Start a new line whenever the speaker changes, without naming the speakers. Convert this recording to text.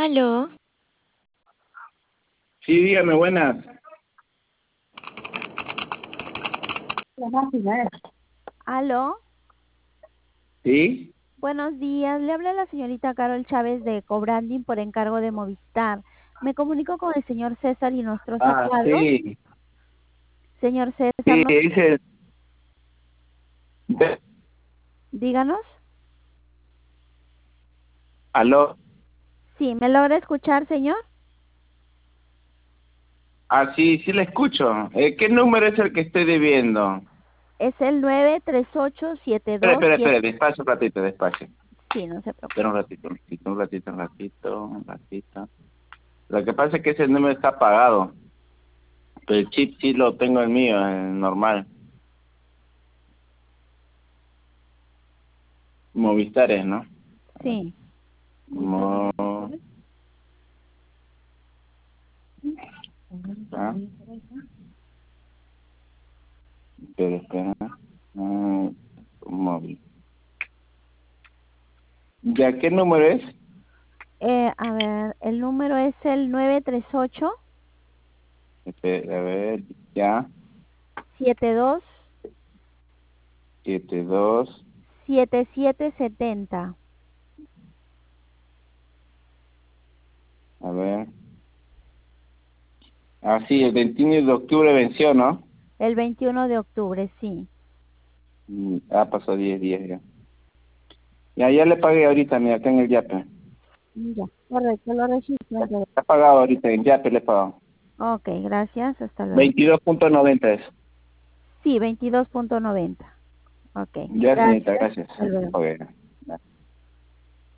Aló,
Sí, dígame, buenas.
Aló,
¿Sí?
buenos días. Le habla la señorita Carol Chávez de Cobranding por encargo de Movistar. Me comunico con el señor César Inostroza
Ah,
Cuadros.
sí.
Señor César,
Sí, dice...
díganos.
¿Aló?
Sí, ¿me logra escuchar, señor?
Ah, sí, sí le escucho. ¿Qué número es el que estoy debiendo?
Es el 93872.
Espere, despacio un ratito, despacio.
Sí, no se
Espera
preocupe.
un ratito. Lo que pasa es que ese número está apagado, pero el chip sí lo tengo el mío, el normal. Movistares, ¿no?
Sí,
Mo... ¿Ah? Espera. Ah, móvil. ¿Ya qué número es?
a ver, el número es el 938
A ver, ya.
72
72.
7770.
A ver. Ah, sí, el 21 de octubre venció, ¿no?
El 21 de octubre, sí.
Pasó 10 días ya. Ya le pagué ahorita, mira, acá en el Yape.
Ya, correcto, lo registro.
Está pagado ahorita, en Yape le he pagado.
Ok, gracias, hasta luego.
22.90 es.
Sí, 22.90. Ok,
Ya, señorita,
gracias.
gracias.
Hasta luego.
Ok.